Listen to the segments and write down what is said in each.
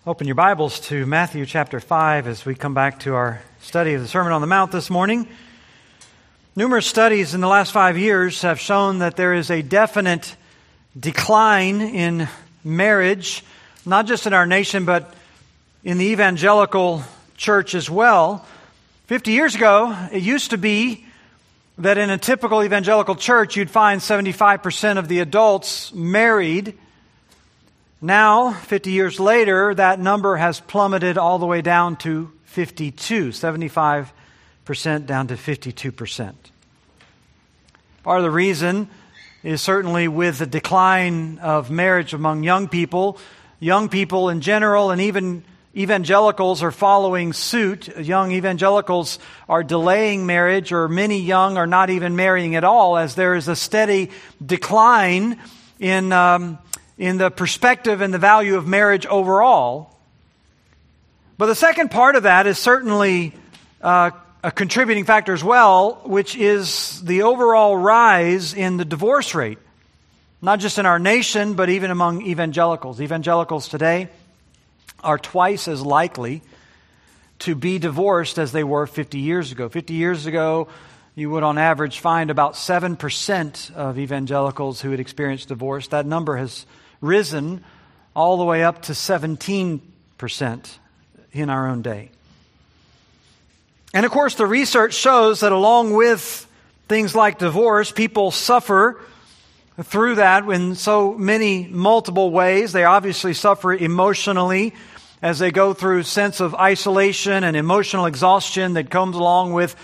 Open your Bibles to Matthew chapter 5 as we come back to our study of the Sermon on the Mount this morning. Numerous studies in the last 5 years have shown that there is a definite decline in marriage, not just in our nation, but in the evangelical church as well. 50 years ago, it used to be that in a typical evangelical church, you'd find 75% of the adults married. Now, 50 years later, that number has plummeted all the way down to 75% down to 52%. Part of the reason is certainly with the decline of marriage among young people in general, and even evangelicals are following suit. Young evangelicals are delaying marriage, or many young are not even marrying at all, as there is a steady decline in the perspective and the value of marriage overall. But the second part of that is certainly a contributing factor as well, which is the overall rise in the divorce rate, not just in our nation, but even among evangelicals. Evangelicals today are twice as likely to be divorced as they were 50 years ago. 50 years ago, you would on average find about 7% of evangelicals who had experienced divorce. That number has risen all the way up to 17% in our own day. And of course, the research shows that along with things like divorce, people suffer through that in so many multiple ways. They obviously suffer emotionally as they go through a sense of isolation and emotional exhaustion that comes along with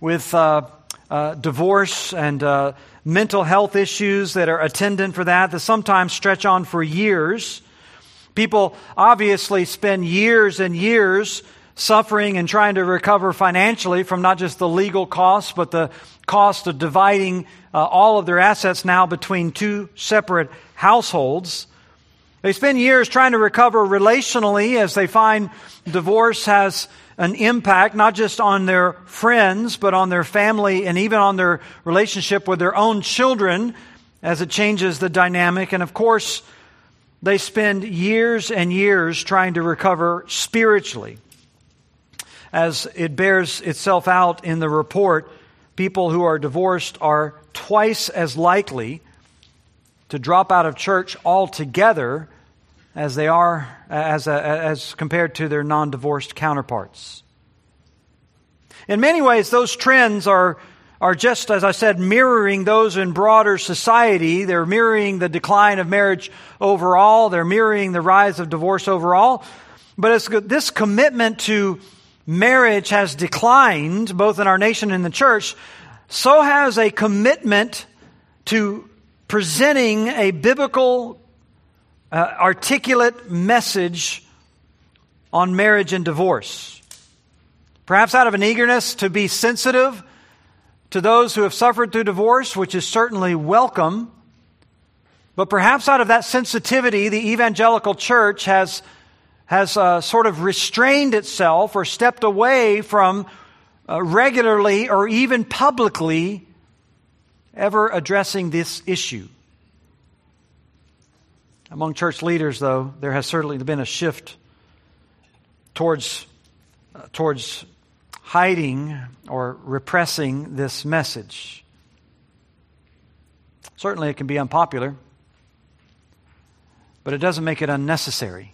divorce and mental health issues that are attendant for that sometimes stretch on for years. People obviously spend years and years suffering and trying to recover financially from not just the legal costs, but the cost of dividing all of their assets now between two separate households. They spend years trying to recover relationally as they find divorce has an impact not just on their friends, but on their family and even on their relationship with their own children as it changes the dynamic. And of course, they spend years and years trying to recover spiritually. As it bears itself out in the report, people who are divorced are twice as likely to drop out of church altogether as they are as compared to their non-divorced counterparts. In many ways, those trends are just, as I said, mirroring those in broader society. They're mirroring the decline of marriage overall. They're mirroring the rise of divorce overall. But as this commitment to marriage has declined, both in our nation and the church, so has a commitment to presenting a biblical articulate message on marriage and divorce. Perhaps out of an eagerness to be sensitive to those who have suffered through divorce, which is certainly welcome, but perhaps out of that sensitivity, the evangelical church has sort of restrained itself or stepped away from regularly or even publicly ever addressing this issue. Among church leaders, though, there has certainly been a shift towards hiding or repressing this message. Certainly it can be unpopular, but it doesn't make it unnecessary.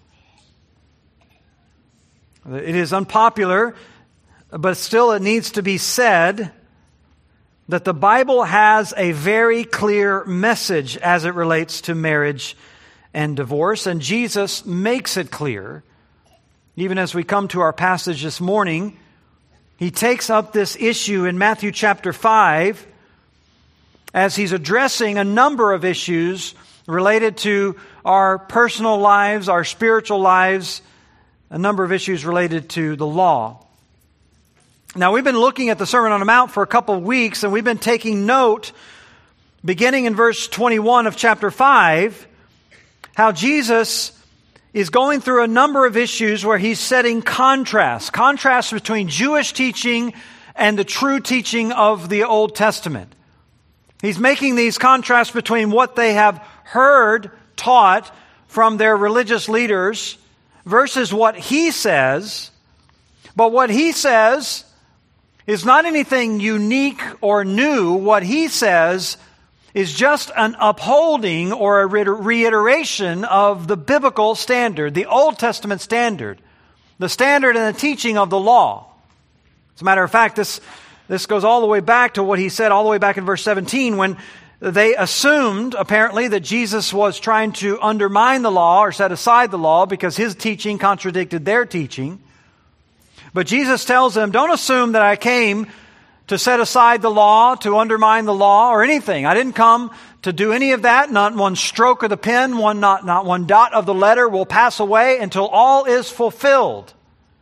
It is unpopular, but still it needs to be said that the Bible has a very clear message as it relates to marriage and divorce, and Jesus makes it clear. Even as we come to our passage this morning, he takes up this issue in Matthew chapter 5 as he's addressing a number of issues related to our personal lives, our spiritual lives, a number of issues related to the law. Now, we've been looking at the Sermon on the Mount for a couple of weeks, and we've been taking note, beginning in verse 21 of chapter 5, how Jesus is going through a number of issues where he's setting contrasts between Jewish teaching and the true teaching of the Old Testament. He's making these contrasts between what they have heard taught from their religious leaders versus what he says, but what he says is not anything unique or new. What he says is just an upholding or a reiteration of the biblical standard, the Old Testament standard, the standard and the teaching of the law. As a matter of fact, this goes all the way back to what he said all the way back in verse 17 when they assumed, apparently, that Jesus was trying to undermine the law or set aside the law because his teaching contradicted their teaching. But Jesus tells them, don't assume that I came to set aside the law, to undermine the law, or anything. I didn't come to do any of that. Not one stroke of the pen, not one dot of the letter will pass away until all is fulfilled.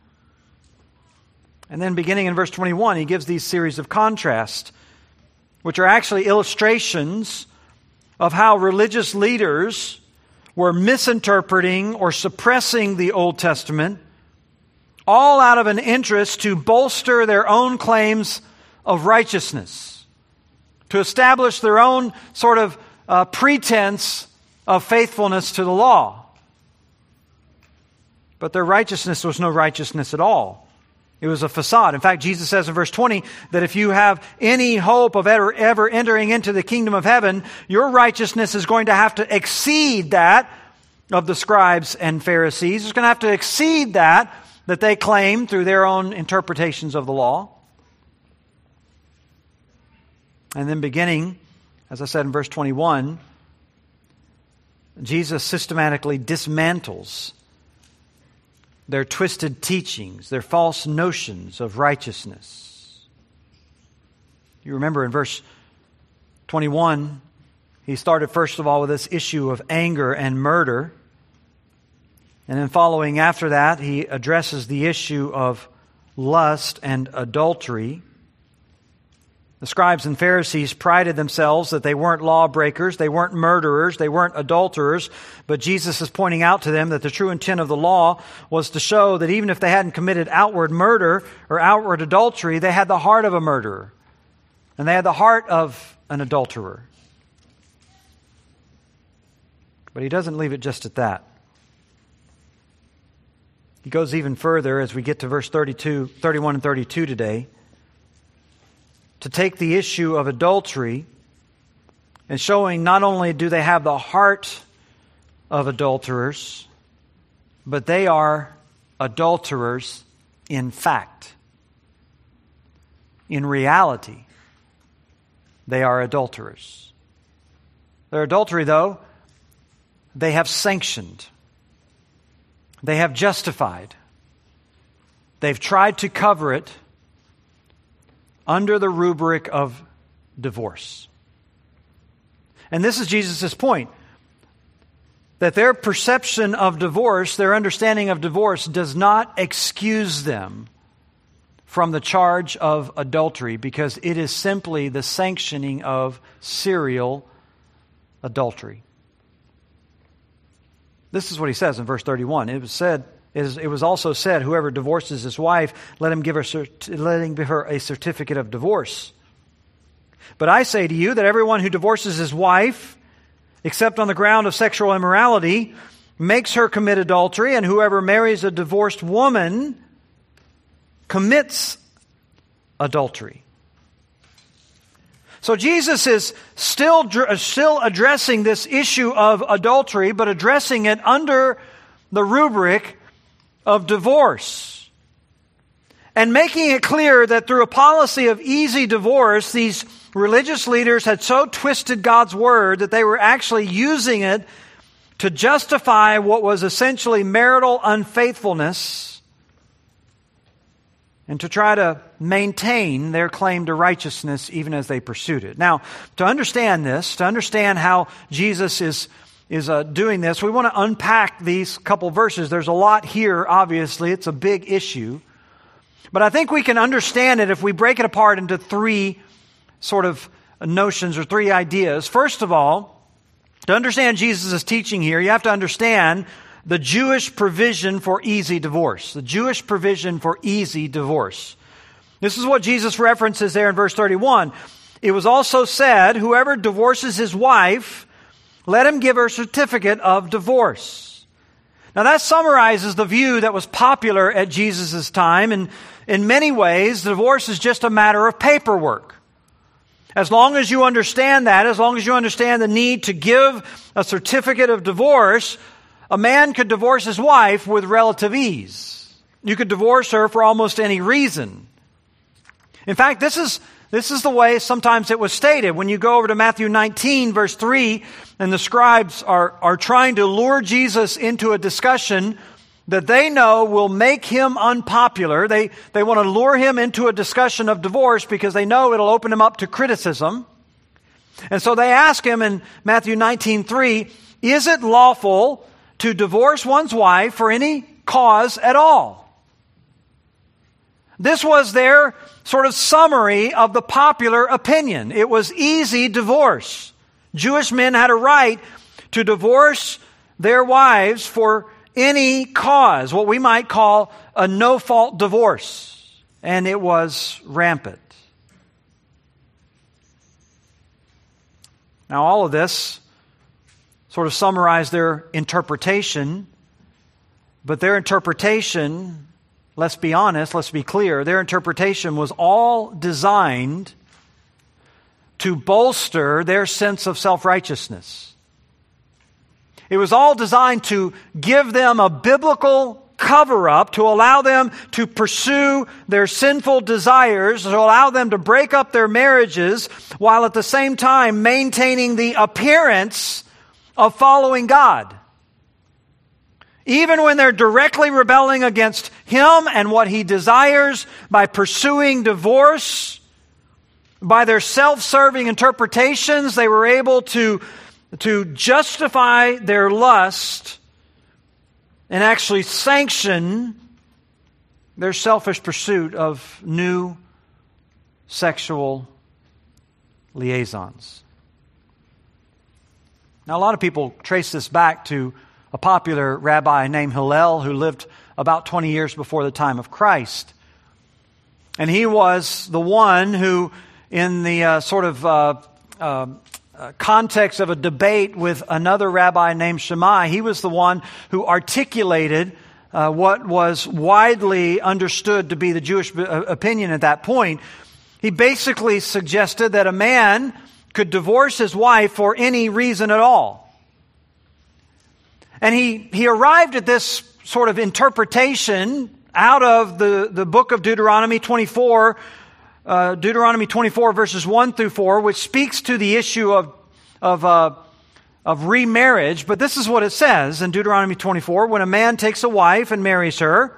And then beginning in verse 21, he gives these series of contrasts, which are actually illustrations of how religious leaders were misinterpreting or suppressing the Old Testament, all out of an interest to bolster their own claims of righteousness, to establish their own sort of pretense of faithfulness to the law. But their righteousness was no righteousness at all. It was a facade. In fact, Jesus says in verse 20 that if you have any hope of ever entering into the kingdom of heaven, your righteousness is going to have to exceed that of the scribes and Pharisees. It's going to have to exceed that they claim through their own interpretations of the law. And then beginning, as I said in verse 21, Jesus systematically dismantles their twisted teachings, their false notions of righteousness. You remember in verse 21, he started first of all with this issue of anger and murder. And then following after that, he addresses the issue of lust and adultery. The scribes and Pharisees prided themselves that they weren't lawbreakers, they weren't murderers, they weren't adulterers, but Jesus is pointing out to them that the true intent of the law was to show that even if they hadn't committed outward murder or outward adultery, they had the heart of a murderer, and they had the heart of an adulterer. But he doesn't leave it just at that. He goes even further as we get to verse 31 and 32 today, to take the issue of adultery and showing not only do they have the heart of adulterers, but they are adulterers in fact. In reality, they are adulterers. Their adultery, though, they have sanctioned. They have justified. They've tried to cover it under the rubric of divorce. And this is Jesus' point, that their perception of divorce, their understanding of divorce, does not excuse them from the charge of adultery, because it is simply the sanctioning of serial adultery. This is what he says in verse 31. It was also said, whoever divorces his wife, let him give her a certificate of divorce. But I say to you that everyone who divorces his wife, except on the ground of sexual immorality, makes her commit adultery, and whoever marries a divorced woman commits adultery. So Jesus is still addressing this issue of adultery, but addressing it under the rubric of divorce, and making it clear that through a policy of easy divorce, these religious leaders had so twisted God's word that they were actually using it to justify what was essentially marital unfaithfulness and to try to maintain their claim to righteousness even as they pursued it. Now, to understand this, to understand how Jesus is doing this, we want to unpack these couple verses. There's a lot here, obviously. It's a big issue. But I think we can understand it if we break it apart into three sort of notions or three ideas. First of all, to understand Jesus' teaching here, you have to understand the Jewish provision for easy divorce. The Jewish provision for easy divorce. This is what Jesus references there in verse 31. It was also said, whoever divorces his wife, let him give her a certificate of divorce. Now that summarizes the view that was popular at Jesus' time, and in many ways, divorce is just a matter of paperwork. As long as you understand that, as long as you understand the need to give a certificate of divorce, a man could divorce his wife with relative ease. You could divorce her for almost any reason. In fact, this is the way sometimes it was stated. When you go over to Matthew 19, verse 3, and the scribes are trying to lure Jesus into a discussion that they know will make him unpopular. They want to lure him into a discussion of divorce because they know it'll open him up to criticism. And so they ask him in Matthew 19:3, is it lawful to divorce one's wife for any cause at all? This was their sort of summary of the popular opinion. It was easy divorce. Jewish men had a right to divorce their wives for any cause, what we might call a no-fault divorce. And it was rampant. Now, all of this sort of summarized their interpretation, but their interpretation, let's be honest, let's be clear, their interpretation was all designed to bolster their sense of self-righteousness. It was all designed to give them a biblical cover-up, to allow them to pursue their sinful desires, to allow them to break up their marriages, while at the same time maintaining the appearance of following God. Even when they're directly rebelling against Him and what He desires by pursuing divorce, by their self-serving interpretations, they were able to justify their lust and actually sanction their selfish pursuit of new sexual liaisons. Now, a lot of people trace this back to a popular rabbi named Hillel who lived about 20 years before the time of Christ. And he was the one who, in the context of a debate with another rabbi named Shammai, he was the one who articulated what was widely understood to be the Jewish opinion at that point. He basically suggested that a man could divorce his wife for any reason at all. And he arrived at this sort of interpretation out of the book of Deuteronomy 24, verses 1 through 4, which speaks to the issue of remarriage. But this is what it says in Deuteronomy 24: when a man takes a wife and marries her,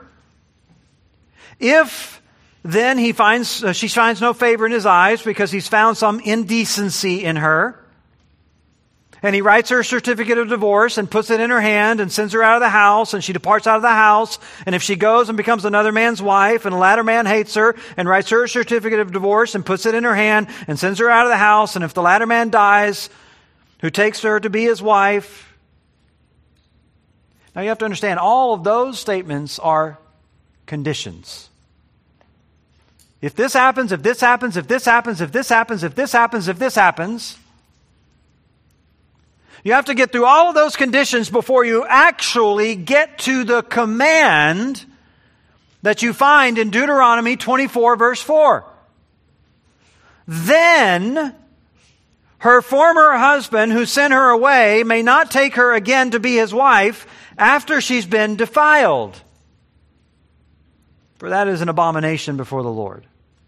if then she finds no favor in his eyes because he's found some indecency in her, and he writes her a certificate of divorce and puts it in her hand and sends her out of the house, and she departs out of the house. And if she goes and becomes another man's wife, and the latter man hates her and writes her a certificate of divorce and puts it in her hand and sends her out of the house, and if the latter man dies, who takes her to be his wife. Now you have to understand, all of those statements are conditions. If this happens, if this happens, if this happens, if this happens, if this happens, if this happens. You have to get through all of those conditions before you actually get to the command that you find in Deuteronomy 24, verse 4. Then her former husband who sent her away may not take her again to be his wife after she's been defiled, for that is an abomination before the Lord.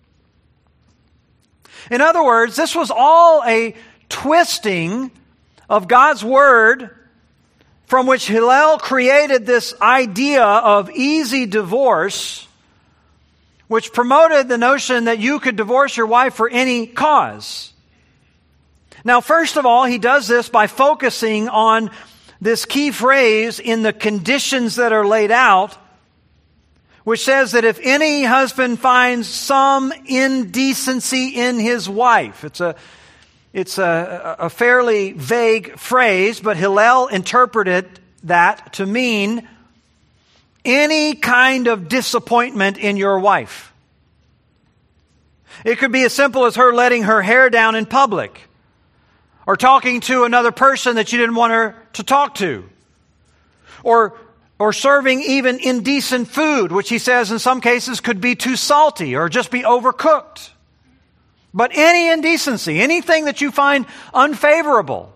In other words, this was all a twisting of God's Word, from which Hillel created this idea of easy divorce, which promoted the notion that you could divorce your wife for any cause. Now, first of all, he does this by focusing on this key phrase in the conditions that are laid out, which says that if any husband finds some indecency in his wife, it's a fairly vague phrase, but Hillel interpreted that to mean any kind of disappointment in your wife. It could be as simple as her letting her hair down in public, or talking to another person that you didn't want her to talk to, or or serving even indecent food, which he says in some cases could be too salty or just be overcooked. But any indecency, anything that you find unfavorable,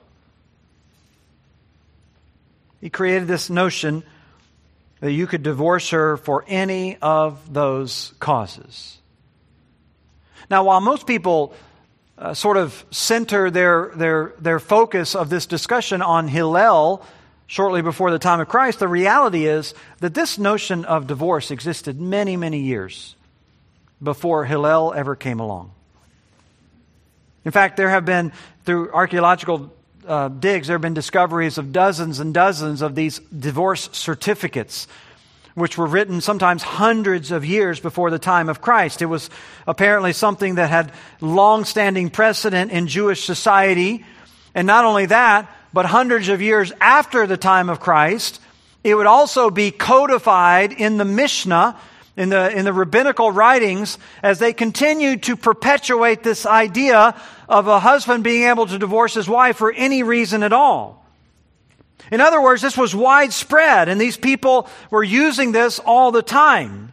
he created this notion that you could divorce her for any of those causes. Now, while most people sort of center their focus of this discussion on Hillel shortly before the time of Christ, the reality is that this notion of divorce existed many, many years before Hillel ever came along. In fact, there have been, through archaeological digs, there have been discoveries of dozens and dozens of these divorce certificates, which were written sometimes hundreds of years before the time of Christ. It was apparently something that had long-standing precedent in Jewish society. And not only that, but hundreds of years after the time of Christ, it would also be codified in the Mishnah, in the rabbinical writings, as they continued to perpetuate this idea of a husband being able to divorce his wife for any reason at all. In other words, this was widespread, and these people were using this all the time.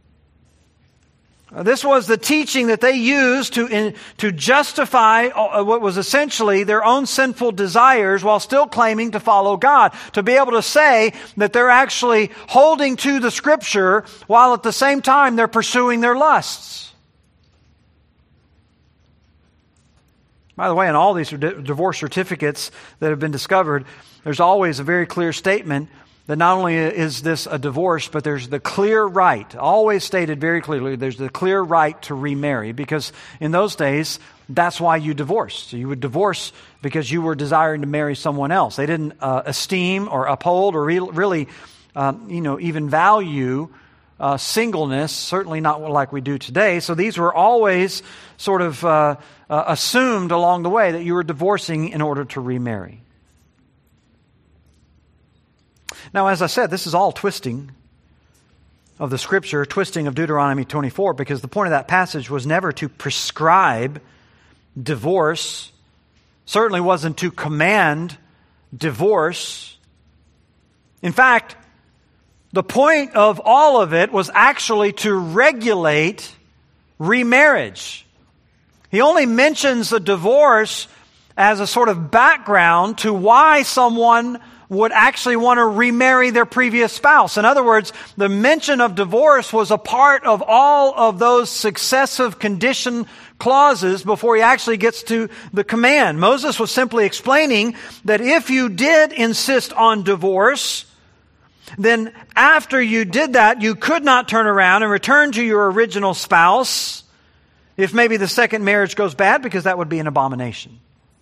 This was the teaching that they used to justify what was essentially their own sinful desires while still claiming to follow God. To be able to say that they're actually holding to the Scripture while at the same time they're pursuing their lusts. By the way, in all these divorce certificates that have been discovered, there's always a very clear statement that not only is this a divorce, but there's the clear right, always stated very clearly, there's the clear right to remarry, because in those days, that's why you divorced. So you would divorce because you were desiring to marry someone else. They didn't esteem or uphold or really even value singleness, certainly not like we do today. So these were always sort of assumed along the way that you were divorcing in order to remarry. Now, as I said, this is all twisting of the Scripture, twisting of Deuteronomy 24, because the point of that passage was never to prescribe divorce, certainly wasn't to command divorce. In fact, the point of all of it was actually to regulate remarriage. He only mentions the divorce as a sort of background to why someone would actually want to remarry their previous spouse. In other words, the mention of divorce was a part of all of those successive condition clauses before he actually gets to the command. Moses was simply explaining that if you did insist on divorce, then after you did that, you could not turn around and return to your original spouse if maybe the second marriage goes bad, because that would be an abomination.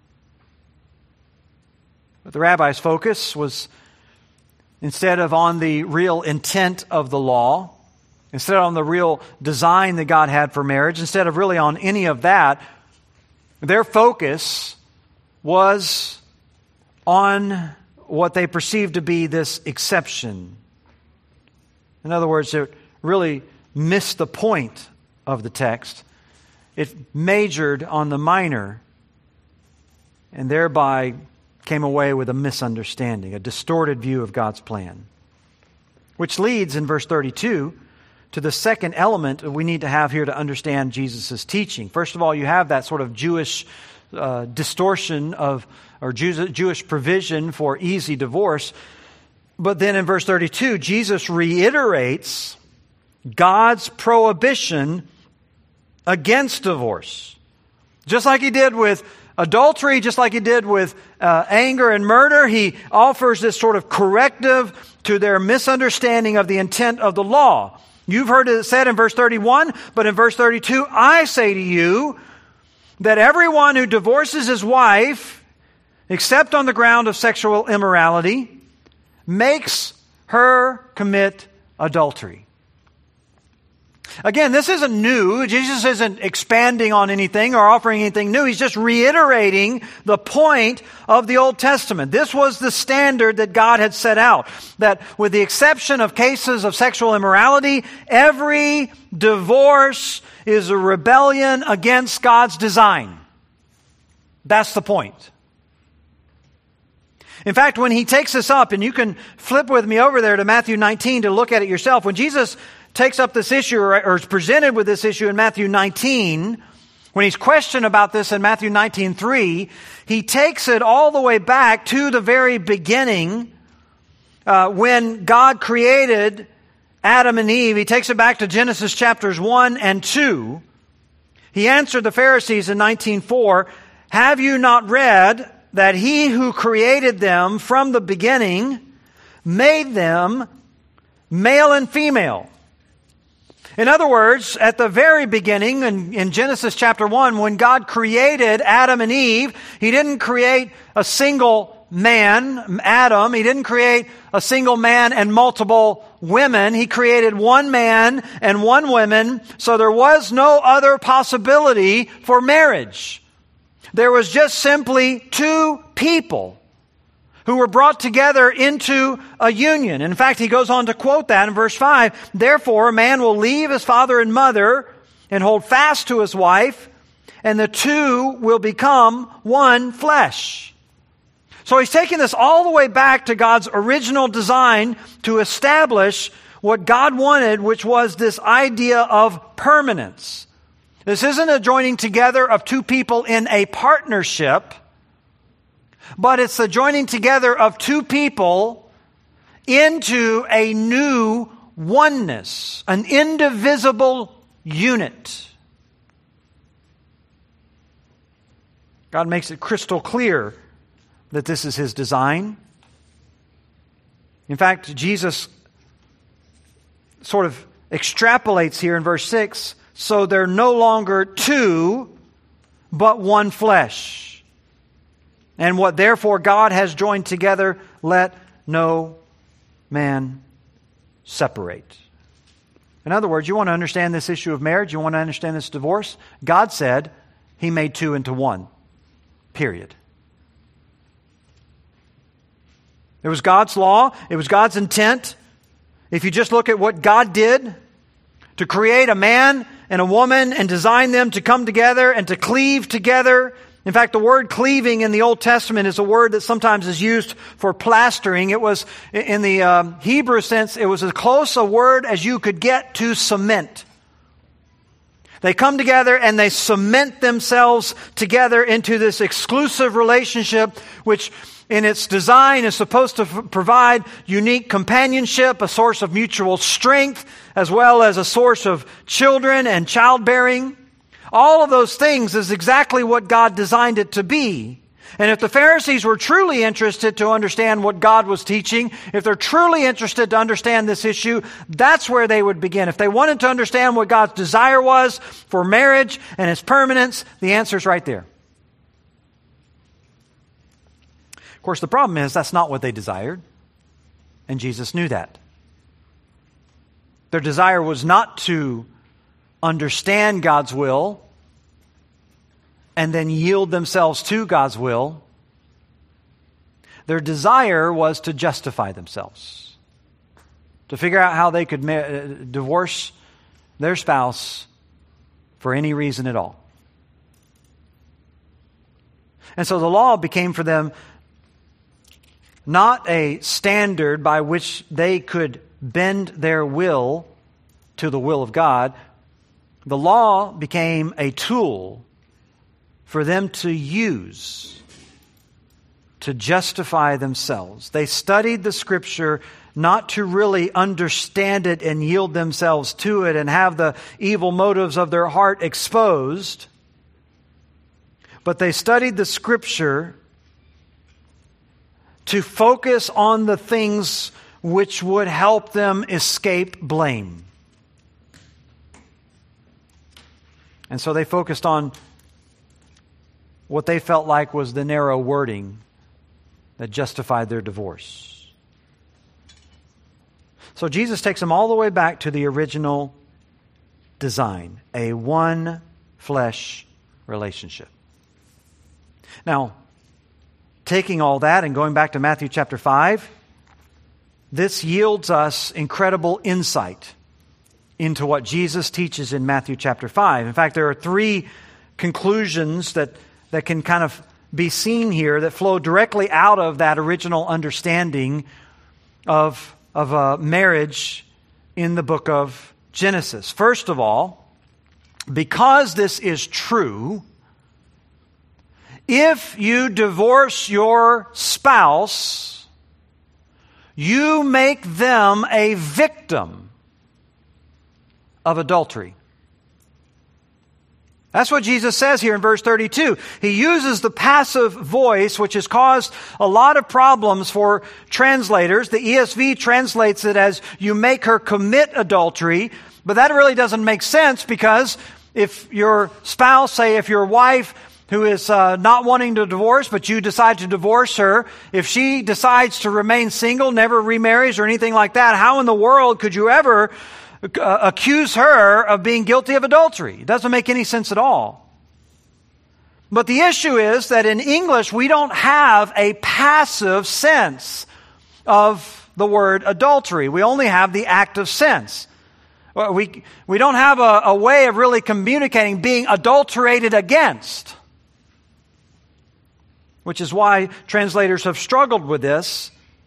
But the rabbi's focus was, instead of on the real intent of the law, instead of on the real design that God had for marriage, instead of really on any of that, their focus was on what they perceived to be this exception. In other words, it really missed the point of the text. It majored on the minor, and thereby came away with a misunderstanding, a distorted view of God's plan. Which leads in verse 32 to the second element we need to have here to understand Jesus' teaching. First of all, you have that sort of Jewish distortion of, or Jewish provision for easy divorce. But then in verse 32, Jesus reiterates God's prohibition against divorce. Just like he did with adultery, just like he did with anger and murder, he offers this sort of corrective to their misunderstanding of the intent of the law. You've heard it said in verse 31, but in verse 32, I say to you that everyone who divorces his wife, except on the ground of sexual immorality, makes her commit adultery. Again, this isn't new. Jesus isn't expanding on anything or offering anything new. He's just reiterating the point of the Old Testament. This was the standard that God had set out. That with the exception of cases of sexual immorality, every divorce is a rebellion against God's design. That's the point. In fact, when he takes this up, and you can flip with me over there to Matthew 19 to look at it yourself. When Jesus takes up this issue or is presented with this issue in Matthew 19, when he's questioned about this in Matthew 19:3, he takes it all the way back to the very beginning when God created Adam and Eve. He takes it back to Genesis chapters 1 and 2. He answered the Pharisees in 19:4, "Have you not read that he who created them from the beginning made them male and female?" In other words, at the very beginning, in Genesis chapter 1, when God created Adam and Eve, He didn't create a single man, Adam. He didn't create a single man and multiple women. He created one man and one woman, so there was no other possibility for marriage. There was just simply two people who were brought together into a union. In fact, he goes on to quote that in verse 5. "Therefore, a man will leave his father and mother and hold fast to his wife, and the two will become one flesh." So he's taking this all the way back to God's original design to establish what God wanted, which was this idea of permanence. This isn't a joining together of two people in a partnership, but it's the joining together of two people into a new oneness, an indivisible unit. God makes it crystal clear that this is His design. In fact, Jesus sort of extrapolates here in verse 6, "So they're no longer two, but one flesh. And what therefore God has joined together, let no man separate." In other words, you want to understand this issue of marriage, you want to understand this divorce, God said He made two into one. Period. It was God's law. It was God's intent. If you just look at what God did to create a man and a woman and design them to come together and to cleave together. In fact, the word cleaving in the Old Testament is a word that sometimes is used for plastering. It was, in the Hebrew sense, it was as close a word as you could get to cement. They come together and they cement themselves together into this exclusive relationship, which in its design is supposed to provide unique companionship, a source of mutual strength, as well as a source of children and childbearing. All of those things is exactly what God designed it to be. And if the Pharisees were truly interested to understand what God was teaching, if they're truly interested to understand this issue, that's where they would begin. If they wanted to understand what God's desire was for marriage and its permanence, the answer's right there. Of course, the problem is that's not what they desired, and Jesus knew that. Their desire was not to understand God's will and then yield themselves to God's will. Their desire was to justify themselves, to figure out how they could divorce their spouse for any reason at all. And so the law became for them not a standard by which they could bend their will to the will of God. The law became a tool for them to use to justify themselves. They studied the Scripture not to really understand it and yield themselves to it and have the evil motives of their heart exposed, but they studied the Scripture to focus on the things which would help them escape blame. And so they focused on what they felt like was the narrow wording that justified their divorce. So Jesus takes them all the way back to the original design, a one flesh relationship. Now, taking all that and going back to Matthew chapter 5, this yields us incredible insight into what Jesus teaches in Matthew chapter 5. In fact, there are three conclusions that can kind of be seen here that flow directly out of that original understanding of marriage in the book of Genesis. First of all, because this is true, if you divorce your spouse, you make them a victim of adultery. That's what Jesus says here in verse 32. He uses the passive voice, which has caused a lot of problems for translators. The ESV translates it as, you make her commit adultery. But that really doesn't make sense, because if your spouse, say if your wife who is not wanting to divorce, but you decide to divorce her, if she decides to remain single, never remarries or anything like that, how in the world could you ever accuse her of being guilty of adultery? It doesn't make any sense at all. But the issue is that in English, we don't have a passive sense of the word adultery. We only have the active sense. We don't have a way of really communicating being adulterated against, which is why translators have struggled with this.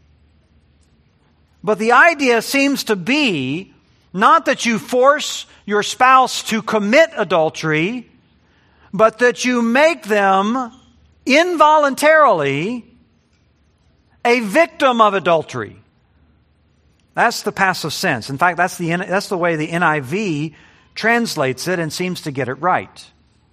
But the idea seems to be not that you force your spouse to commit adultery, but that you make them involuntarily a victim of adultery. That's the passive sense. In fact, that's the way the NIV translates it and seems to get it right.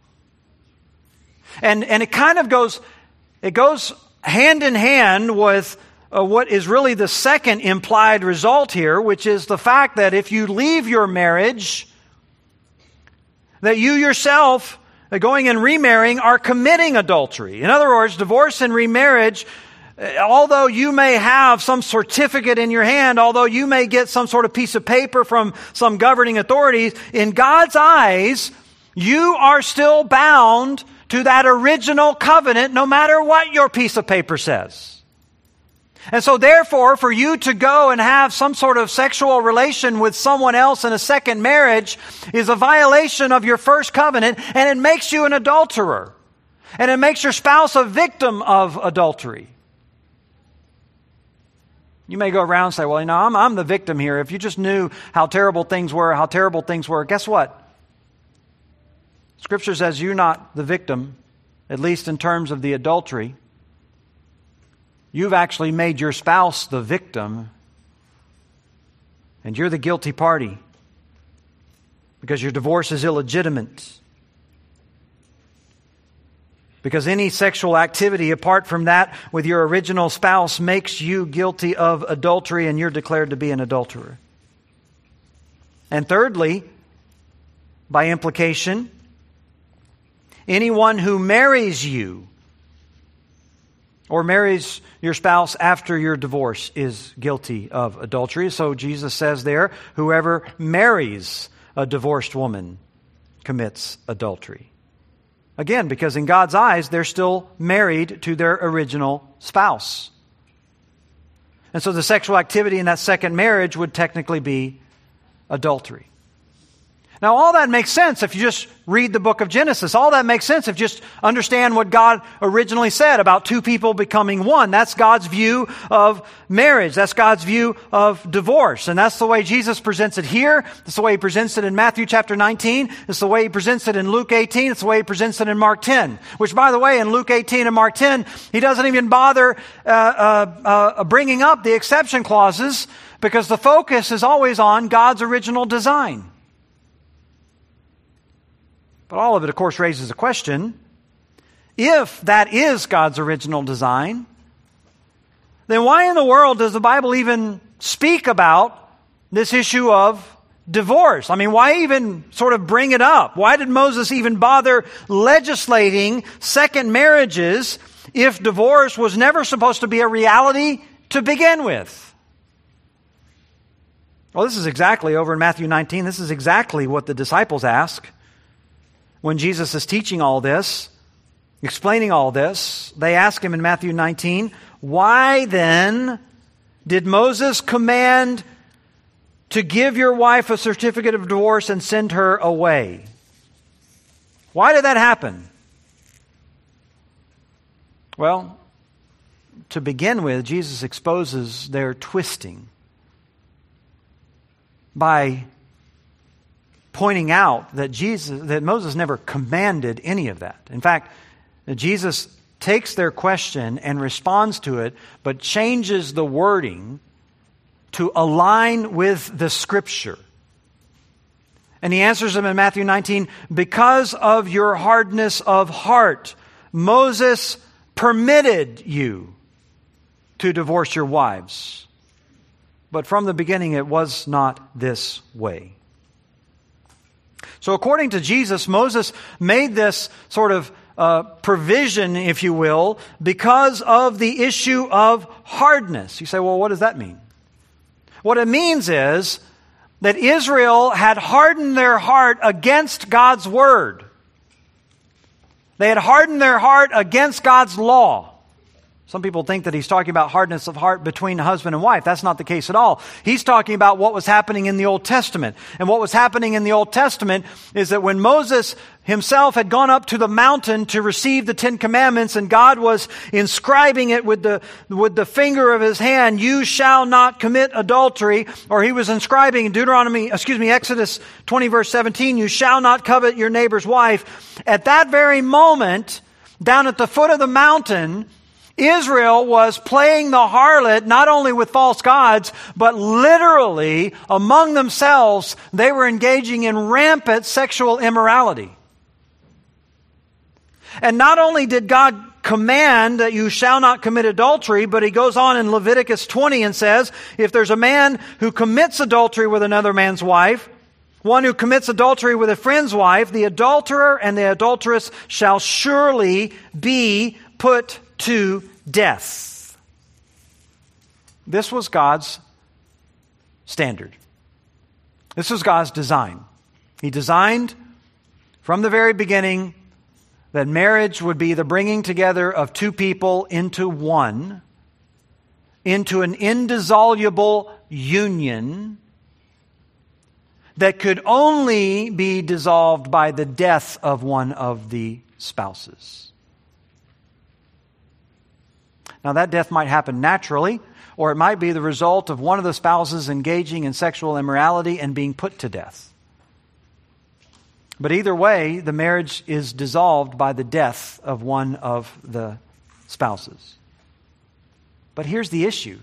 And it kind of goes hand in hand with what is really the second implied result here, which is the fact that if you leave your marriage, that you yourself, going and remarrying, are committing adultery. In other words, divorce and remarriage, although you may have some certificate in your hand, although you may get some sort of piece of paper from some governing authorities, in God's eyes, you are still bound to that original covenant, no matter what your piece of paper says. And so therefore, for you to go and have some sort of sexual relation with someone else in a second marriage is a violation of your first covenant, and it makes you an adulterer. And it makes your spouse a victim of adultery. You may go around and say, well, I'm the victim here. If you just knew how terrible things were. Guess what? Scripture says you're not the victim, at least in terms of the adultery. You've actually made your spouse the victim, and you're the guilty party because your divorce is illegitimate. Because any sexual activity apart from that with your original spouse makes you guilty of adultery, and you're declared to be an adulterer. And thirdly, by implication, anyone who marries you or marries your spouse after your divorce is guilty of adultery. So Jesus says there, whoever marries a divorced woman commits adultery. Again, because in God's eyes, they're still married to their original spouse. And so the sexual activity in that second marriage would technically be adultery. Now, all that makes sense if you just read the book of Genesis. All that makes sense if you just understand what God originally said about two people becoming one. That's God's view of marriage. That's God's view of divorce. And that's the way Jesus presents it here. That's the way He presents it in Matthew chapter 19. It's the way He presents it in Luke 18. It's the way He presents it in Mark 10. Which, by the way, in Luke 18 and Mark 10, He doesn't even bother bringing up the exception clauses, because the focus is always on God's original design. But all of it, of course, raises a question. If that is God's original design, then why in the world does the Bible even speak about this issue of divorce? I mean, why even sort of bring it up? Why did Moses even bother legislating second marriages if divorce was never supposed to be a reality to begin with? Well, this is exactly over in Matthew 19. This is exactly what the disciples ask. When Jesus is teaching all this, explaining all this, they ask Him in Matthew 19, why then did Moses command to give your wife a certificate of divorce and send her away? Why did that happen? Well, to begin with, Jesus exposes their twisting by pointing out that Moses never commanded any of that. In fact, Jesus takes their question and responds to it, but changes the wording to align with the Scripture. And he answers them in Matthew 19, because of your hardness of heart, Moses permitted you to divorce your wives. But from the beginning, it was not this way. So according to Jesus, Moses made this sort of provision, if you will, because of the issue of hardness. You say, well, what does that mean? What it means is that Israel had hardened their heart against God's word. They had hardened their heart against God's law. Some people think that he's talking about hardness of heart between husband and wife. That's not the case at all. He's talking about what was happening in the Old Testament. And what was happening in the Old Testament is that when Moses himself had gone up to the mountain to receive the Ten Commandments, and God was inscribing it with the finger of his hand, you shall not commit adultery, or he was inscribing in Exodus 20 verse 17, you shall not covet your neighbor's wife. At that very moment, down at the foot of the mountain, Israel was playing the harlot not only with false gods, but literally among themselves, they were engaging in rampant sexual immorality. And not only did God command that you shall not commit adultery, but he goes on in Leviticus 20 and says, if there's a man who commits adultery with another man's wife, one who commits adultery with a friend's wife, the adulterer and the adulteress shall surely be put to death. This was God's standard. This was God's design. He designed from the very beginning that marriage would be the bringing together of two people into one, into an indissoluble union that could only be dissolved by the death of one of the spouses. Now, that death might happen naturally, or it might be the result of one of the spouses engaging in sexual immorality and being put to death. But either way, the marriage is dissolved by the death of one of the spouses. But here's the issue.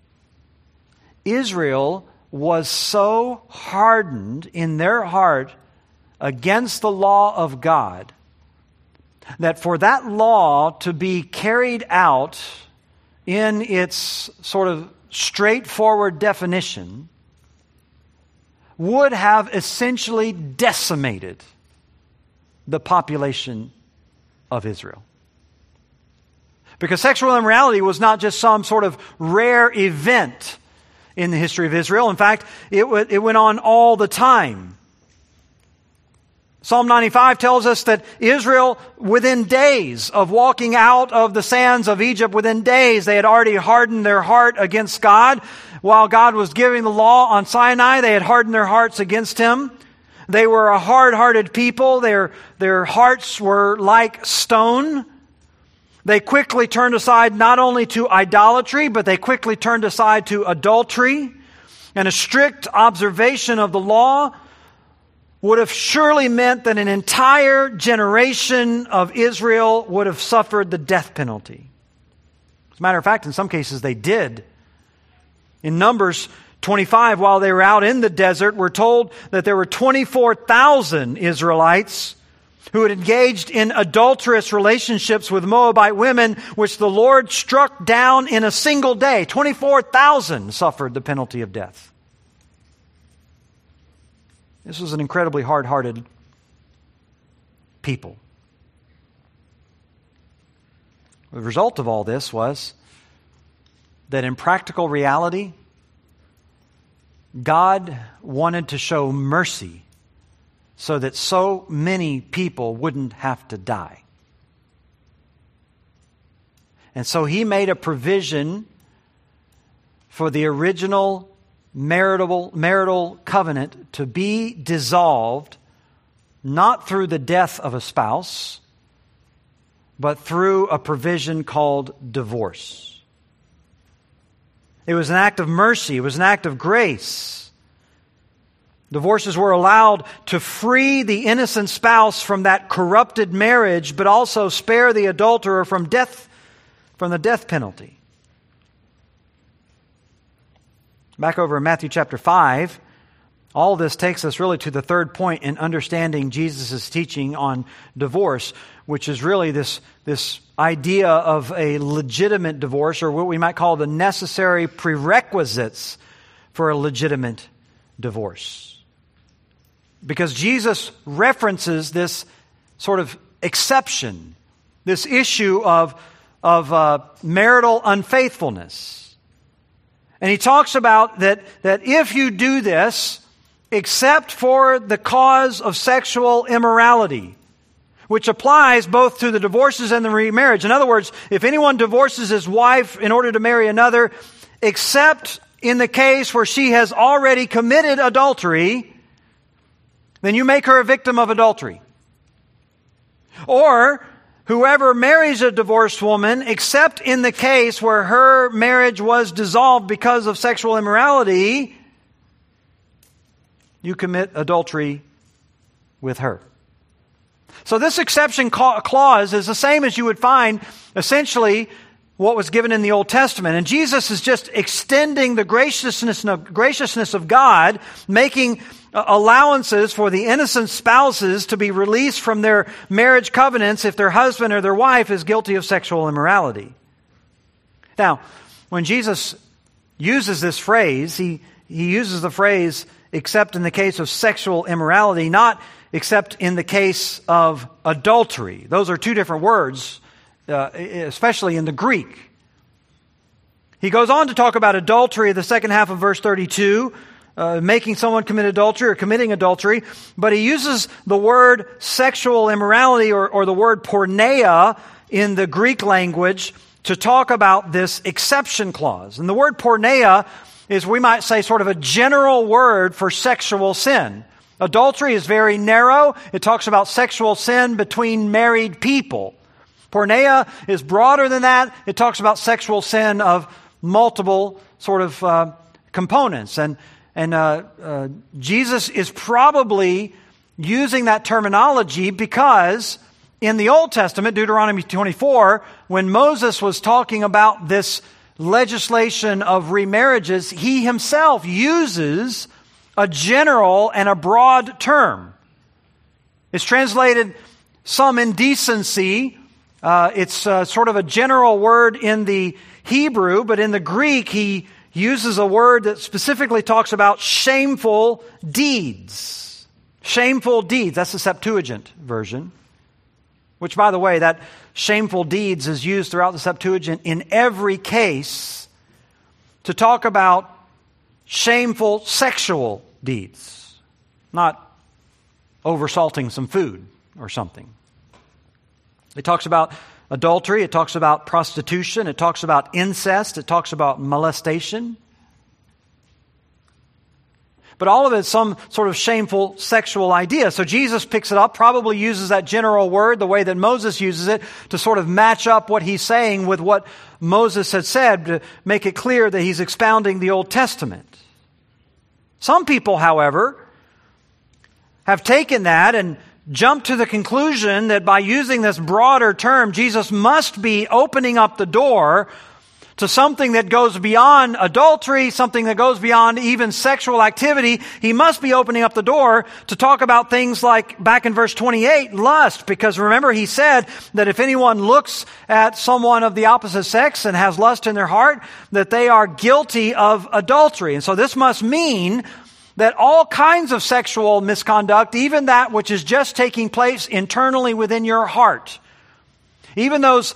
Israel was so hardened in their heart against the law of God that for that law to be carried out in its sort of straightforward definition would have essentially decimated the population of Israel. Because sexual immorality was not just some sort of rare event in the history of Israel. In fact, it went on all the time. Psalm 95 tells us that Israel, within days of walking out of the sands of Egypt, within days they had already hardened their heart against God. While God was giving the law on Sinai, they had hardened their hearts against Him. They were a hard-hearted people. Their hearts were like stone. They quickly turned aside not only to idolatry, but they quickly turned aside to adultery. And a strict observation of the law would have surely meant that an entire generation of Israel would have suffered the death penalty. As a matter of fact, in some cases they did. In Numbers 25, while they were out in the desert, we're told that there were 24,000 Israelites who had engaged in adulterous relationships with Moabite women, which the Lord struck down in a single day. 24,000 suffered the penalty of death. This was an incredibly hard-hearted people. The result of all this was that in practical reality, God wanted to show mercy so that so many people wouldn't have to die. And so He made a provision for the original marital covenant to be dissolved, not through the death of a spouse, but through a provision called divorce. It was an act of mercy. It was an act of grace. Divorces were allowed to free the innocent spouse from that corrupted marriage, but also spare the adulterer from the death penalty. Back over in Matthew chapter 5, all this takes us really to the third point in understanding Jesus' teaching on divorce, which is really this idea of a legitimate divorce, or what we might call the necessary prerequisites for a legitimate divorce. Because Jesus references this sort of exception, this issue of marital unfaithfulness. And he talks about that if you do this, except for the cause of sexual immorality, which applies both to the divorces and the remarriage. In other words, if anyone divorces his wife in order to marry another, except in the case where she has already committed adultery, then you make her a victim of adultery. Or whoever marries a divorced woman, except in the case where her marriage was dissolved because of sexual immorality, you commit adultery with her. So this exception clause is the same as you would find essentially what was given in the Old Testament. And Jesus is just extending the graciousness of God, making allowances for the innocent spouses to be released from their marriage covenants if their husband or their wife is guilty of sexual immorality. Now, when Jesus uses this phrase, he uses the phrase except in the case of sexual immorality, not except in the case of adultery. Those are two different words, especially in the Greek. He goes on to talk about adultery, the second half of verse 32, making someone commit adultery or committing adultery, but he uses the word sexual immorality or the word porneia in the Greek language to talk about this exception clause. And the word porneia is, we might say, sort of a general word for sexual sin. Adultery is very narrow. It talks about sexual sin between married people. Porneia is broader than that. It talks about sexual sin of multiple sort of components. And Jesus is probably using that terminology because in the Old Testament, Deuteronomy 24, when Moses was talking about this legislation of remarriages, he himself uses a general and a broad term. It's translated some indecency. It's sort of a general word in the Hebrew, but in the Greek he uses a word that specifically talks about shameful deeds. Shameful deeds. That's the Septuagint version. Which, by the way, that shameful deeds is used throughout the Septuagint in every case to talk about shameful sexual deeds, not oversalting some food or something. It talks about adultery, it talks about prostitution, it talks about incest, it talks about molestation. But all of it is some sort of shameful sexual idea. So Jesus picks it up, probably uses that general word the way that Moses uses it to sort of match up what he's saying with what Moses had said to make it clear that he's expounding the Old Testament. Some people, however, have taken that and jumped to the conclusion that by using this broader term, Jesus must be opening up the door to something that goes beyond adultery, something that goes beyond even sexual activity. He must be opening up the door to talk about things like, back in verse 28, lust. Because remember, he said that if anyone looks at someone of the opposite sex and has lust in their heart, that they are guilty of adultery. And so this must mean that all kinds of sexual misconduct, even that which is just taking place internally within your heart, even those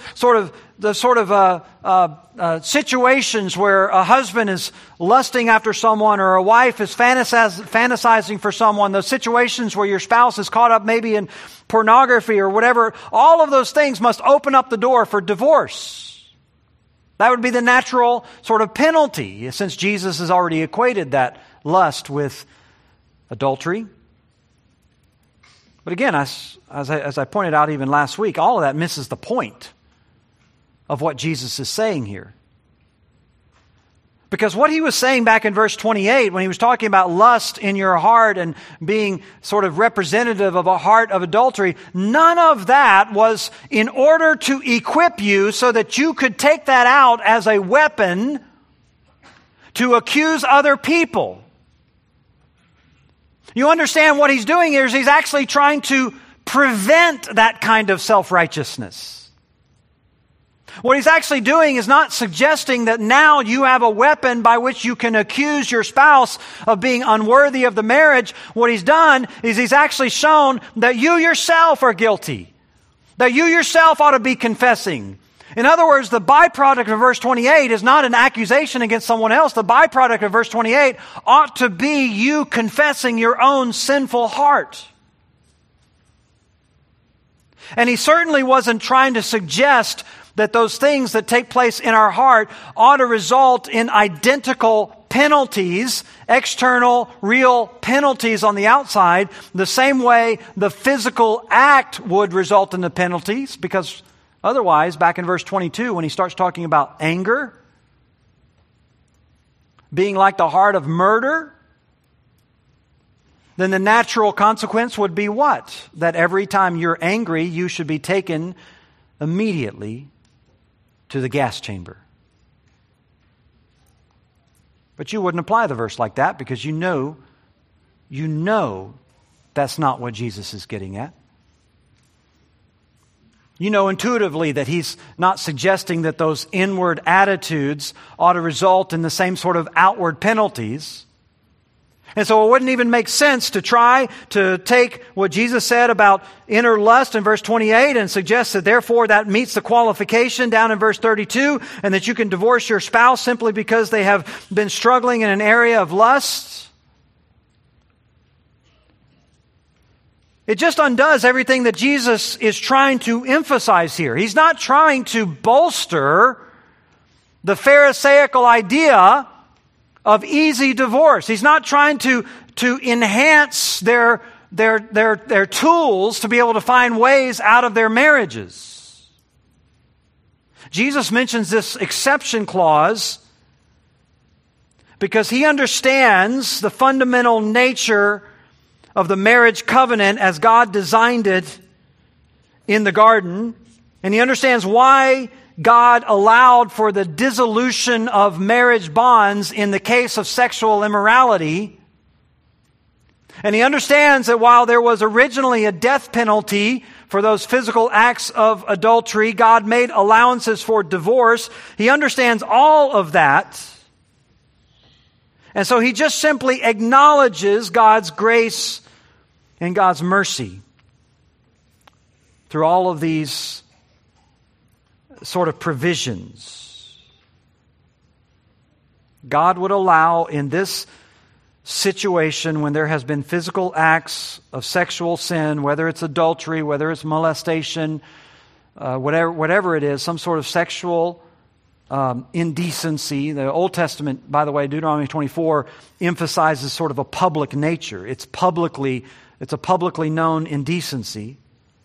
situations where a husband is lusting after someone or a wife is fantasizing for someone, those situations where your spouse is caught up maybe in pornography or whatever, all of those things must open up the door for divorce. That would be the natural sort of penalty, since Jesus has already equated that lust with adultery. But again, as I pointed out even last week, all of that misses the point of what Jesus is saying here. Because what he was saying back in verse 28, when he was talking about lust in your heart and being sort of representative of a heart of adultery, none of that was in order to equip you so that you could take that out as a weapon to accuse other people. You understand what he's doing here is he's actually trying to prevent that kind of self-righteousness. What he's actually doing is not suggesting that now you have a weapon by which you can accuse your spouse of being unworthy of the marriage. What he's done is he's actually shown that you yourself are guilty, that you yourself ought to be confessing. In other words, the byproduct of verse 28 is not an accusation against someone else. The byproduct of verse 28 ought to be you confessing your own sinful heart. And he certainly wasn't trying to suggest that those things that take place in our heart ought to result in identical penalties, external, real penalties on the outside, the same way the physical act would result in the penalties, because otherwise, back in verse 22, when he starts talking about anger, being like the heart of murder, then the natural consequence would be what? That every time you're angry, you should be taken immediately to the gas chamber. But you wouldn't apply the verse like that because you know that's not what Jesus is getting at. You know intuitively that he's not suggesting that those inward attitudes ought to result in the same sort of outward penalties. And so it wouldn't even make sense to try to take what Jesus said about inner lust in verse 28 and suggest that therefore that meets the qualification down in verse 32 and that you can divorce your spouse simply because they have been struggling in an area of lust. It just undoes everything that Jesus is trying to emphasize here. He's not trying to bolster the Pharisaical idea of easy divorce. He's not trying to enhance their tools to be able to find ways out of their marriages. Jesus mentions this exception clause because he understands the fundamental nature of the marriage covenant as God designed it in the garden, and he understands why God allowed for the dissolution of marriage bonds in the case of sexual immorality. And he understands that while there was originally a death penalty for those physical acts of adultery, God made allowances for divorce. He understands all of that. And so he just simply acknowledges God's grace and God's mercy through all of these sort of provisions. God would allow in this situation when there has been physical acts of sexual sin, whether it's adultery, whether it's molestation, whatever it is, some sort of sexual indecency. The Old Testament, by the way, Deuteronomy 24, emphasizes sort of a public nature. It's a publicly known indecency.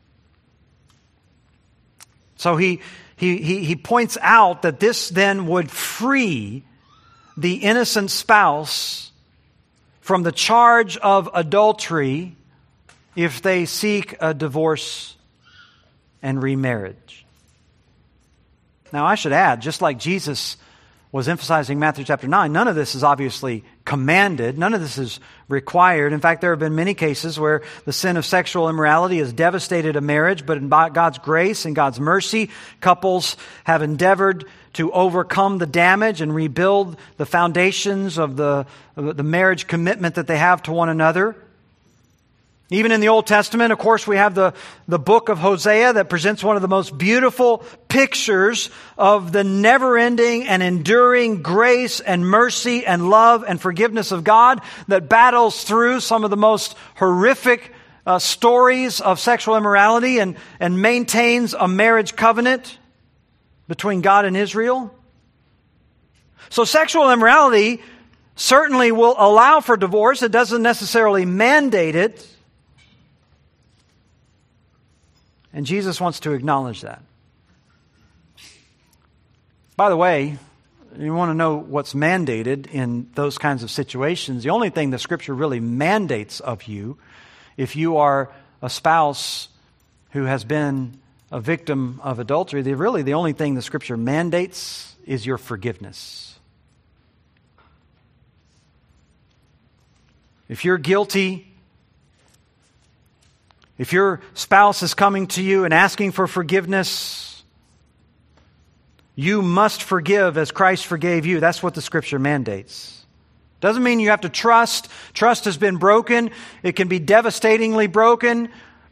So he points out that this then would free the innocent spouse from the charge of adultery if they seek a divorce and remarriage. Now, I should add, just like Jesus was emphasizing in Matthew chapter 9, none of this is obviously commanded. None of this is required. In fact, there have been many cases where the sin of sexual immorality has devastated a marriage, but in God's grace and God's mercy, couples have endeavored to overcome the damage and rebuild the foundations of the marriage commitment that they have to one another. Even in the Old Testament, of course, we have the book of Hosea that presents one of the most beautiful pictures of the never-ending and enduring grace and mercy and love and forgiveness of God that battles through some of the most horrific stories of sexual immorality and maintains a marriage covenant between God and Israel. So sexual immorality certainly will allow for divorce. It doesn't necessarily mandate it. And Jesus wants to acknowledge that. By the way, you want to know what's mandated in those kinds of situations. The only thing the Scripture really mandates of you, if you are a spouse who has been a victim of adultery, the only thing the Scripture mandates is your forgiveness. If you're guilty, if your spouse is coming to you and asking for forgiveness, you must forgive as Christ forgave you. That's what the Scripture mandates. Doesn't mean you have to trust. Trust has been broken. It can be devastatingly broken.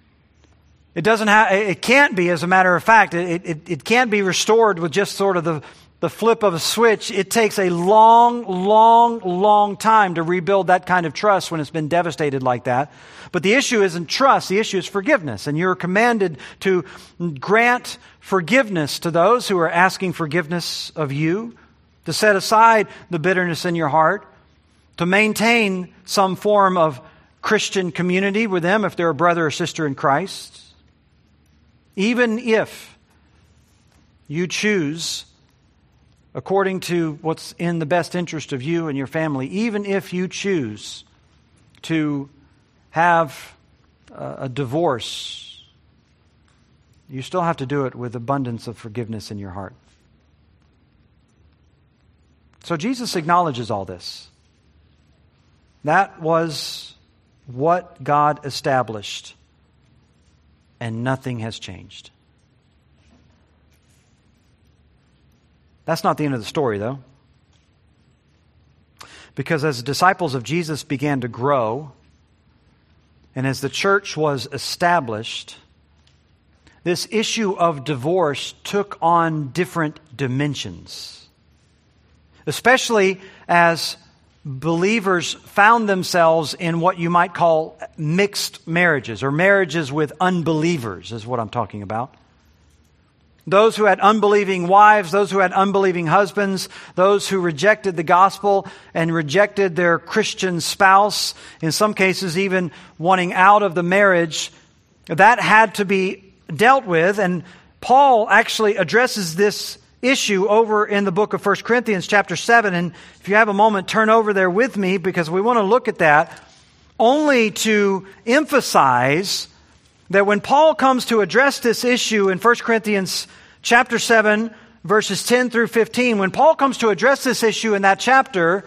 It can't be, as a matter of fact, it can't be restored with just sort of the flip of a switch. It takes a long time to rebuild that kind of trust when it's been devastated like that. But the issue isn't trust, the issue is forgiveness. And you're commanded to grant forgiveness to those who are asking forgiveness of you, to set aside the bitterness in your heart, to maintain some form of Christian community with them if they're a brother or sister in Christ. Even if you choose, according to what's in the best interest of you and your family, even if you choose to have a divorce, you still have to do it with abundance of forgiveness in your heart. So Jesus acknowledges all this. That was what God established. And nothing has changed. That's not the end of the story, though. Because as the disciples of Jesus began to grow, and as the church was established, this issue of divorce took on different dimensions. Especially as believers found themselves in what you might call mixed marriages, or marriages with unbelievers is what I'm talking about. Those who had unbelieving wives, those who had unbelieving husbands, those who rejected the gospel and rejected their Christian spouse, in some cases even wanting out of the marriage, that had to be dealt with. And Paul actually addresses this issue over in the book of 1 Corinthians chapter 7. And if you have a moment, turn over there with me, because we want to look at that, only to emphasize that when Paul comes to address this issue in 1 Corinthians chapter 7, verses 10 through 15, when Paul comes to address this issue in that chapter,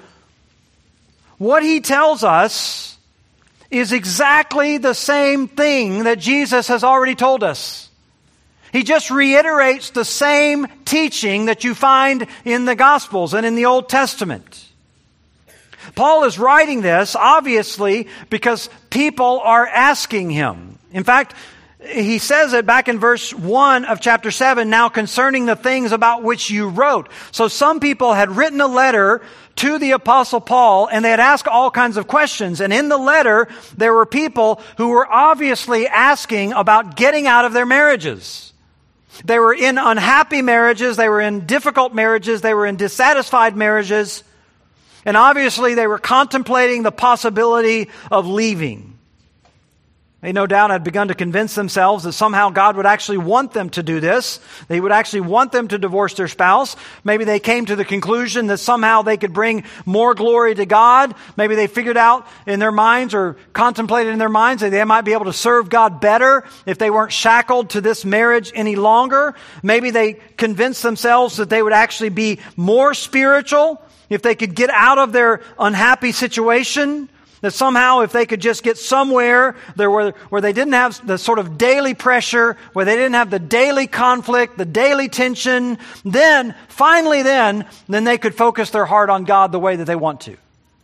what he tells us is exactly the same thing that Jesus has already told us. He just reiterates the same teaching that you find in the Gospels and in the Old Testament. Paul is writing this, obviously, because people are asking him. In fact, he says it back in verse 1 of chapter 7, now concerning the things about which you wrote. So some people had written a letter to the Apostle Paul, and they had asked all kinds of questions. And in the letter, there were people who were obviously asking about getting out of their marriages. They were in unhappy marriages, they were in difficult marriages, they were in dissatisfied marriages, and obviously they were contemplating the possibility of leaving. They no doubt had begun to convince themselves that somehow God would actually want them to do this. They would actually want them to divorce their spouse. Maybe they came to the conclusion that somehow they could bring more glory to God. Maybe they figured out in their minds or contemplated in their minds that they might be able to serve God better if they weren't shackled to this marriage any longer. Maybe they convinced themselves that they would actually be more spiritual if they could get out of their unhappy situation. That somehow if they could just get somewhere there where they didn't have the sort of daily pressure, where they didn't have the daily conflict, the daily tension, then, finally then they could focus their heart on God the way that they want to.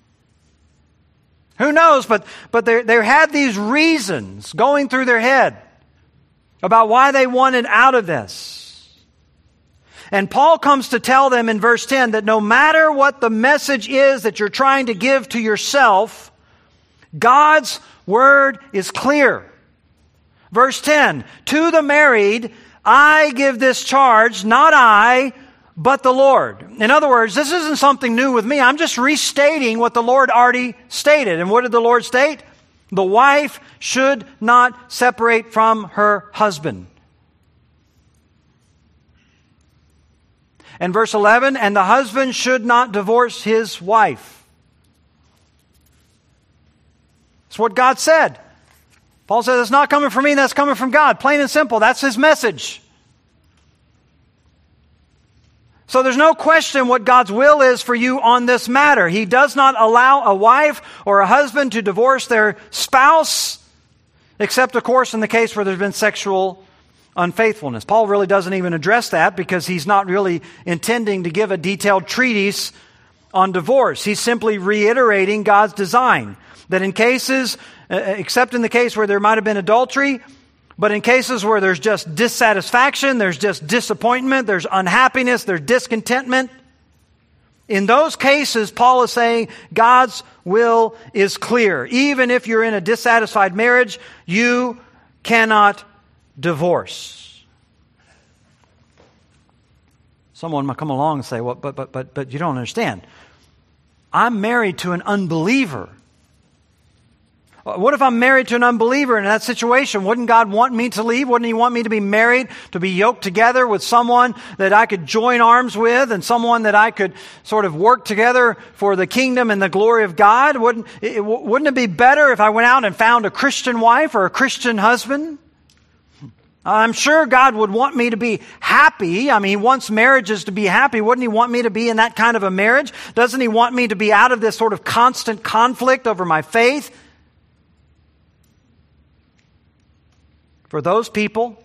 Who knows, but they had these reasons going through their head about why they wanted out of this. And Paul comes to tell them in verse 10 that no matter what the message is that you're trying to give to yourself, God's word is clear. Verse 10, to the married, I give this charge, not I, but the Lord. In other words, this isn't something new with me. I'm just restating what the Lord already stated. And what did the Lord state? The wife should not separate from her husband. And verse 11, and the husband should not divorce his wife. That's what God said. Paul says, it's not coming from me, that's coming from God. Plain and simple, that's his message. So there's no question what God's will is for you on this matter. He does not allow a wife or a husband to divorce their spouse, except, of course, in the case where there's been sexual unfaithfulness. Paul really doesn't even address that because he's not really intending to give a detailed treatise on divorce. He's simply reiterating God's design. That in cases, except in the case where there might have been adultery, but in cases where there's just dissatisfaction, there's just disappointment, there's unhappiness, there's discontentment, in those cases, Paul is saying God's will is clear. Even if you're in a dissatisfied marriage, you cannot divorce. Someone might come along and say, well, but you don't understand. I'm married to an unbeliever. What if I'm married to an unbeliever in that situation? Wouldn't God want me to leave? Wouldn't He want me to be married, to be yoked together with someone that I could join arms with and someone that I could sort of work together for the kingdom and the glory of God? Wouldn't it be better if I went out and found a Christian wife or a Christian husband? I'm sure God would want me to be happy. I mean, He wants marriages to be happy. Wouldn't He want me to be in that kind of a marriage? Doesn't He want me to be out of this sort of constant conflict over my faith? For those people,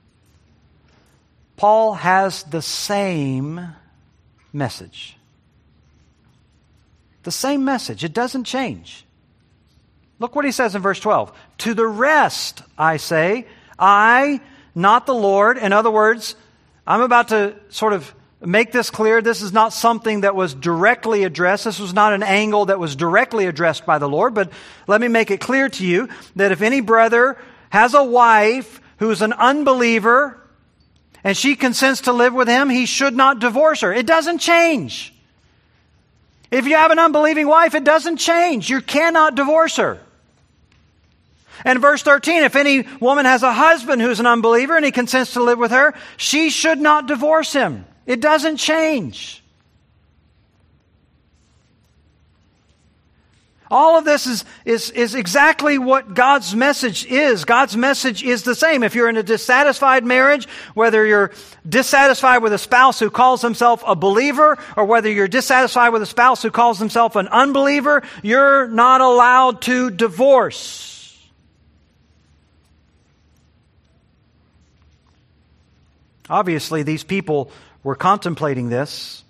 Paul has the same message. The same message. It doesn't change. Look what he says in verse 12. To the rest, I say, I, not the Lord. In other words, I'm about to sort of make this clear. This is not something that was directly addressed. This was not an angle that was directly addressed by the Lord. But let me make it clear to you that if any brother has a wife who's an unbeliever and she consents to live with him, he should not divorce her. It doesn't change. If you have an unbelieving wife, it doesn't change. You cannot divorce her. And verse 13, if any woman has a husband who's an unbeliever and he consents to live with her, she should not divorce him. It doesn't change. All of this is exactly what God's message is. God's message is the same. If you're in a dissatisfied marriage, whether you're dissatisfied with a spouse who calls himself a believer, or whether you're dissatisfied with a spouse who calls himself an unbeliever, you're not allowed to divorce. Obviously, these people were contemplating this.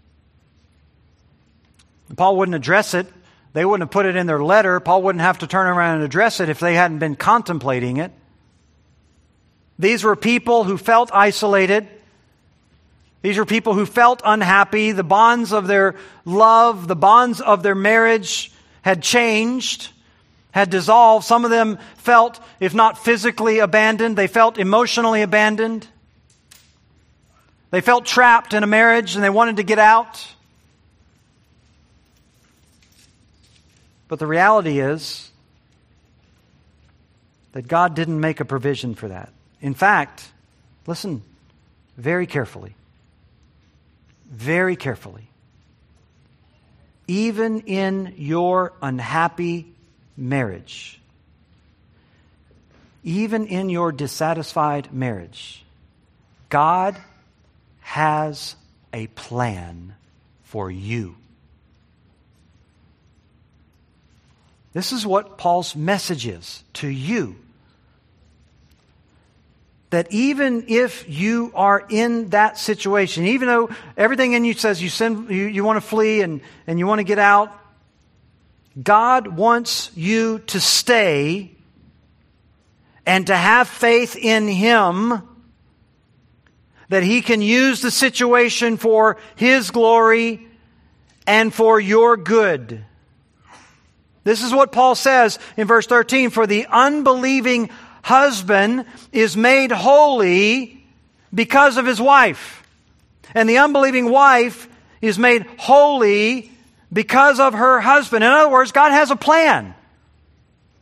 Paul wouldn't address it. They wouldn't have put it in their letter. Paul wouldn't have to turn around and address it if they hadn't been contemplating it. These were people who felt isolated. These were people who felt unhappy. The bonds of their love, the bonds of their marriage had changed, had dissolved. Some of them felt, if not physically abandoned, they felt emotionally abandoned. They felt trapped in a marriage and they wanted to get out. But the reality is that God didn't make a provision for that. In fact, listen very carefully. Very carefully. Even in your unhappy marriage, even in your dissatisfied marriage, God has a plan for you. This is what Paul's message is to you. That even if you are in that situation, even though everything in you says you want to flee and you want to get out, God wants you to stay and to have faith in Him that He can use the situation for His glory and for your good. This is what Paul says in verse 13. For the unbelieving husband is made holy because of his wife. And the unbelieving wife is made holy because of her husband. In other words, God has a plan.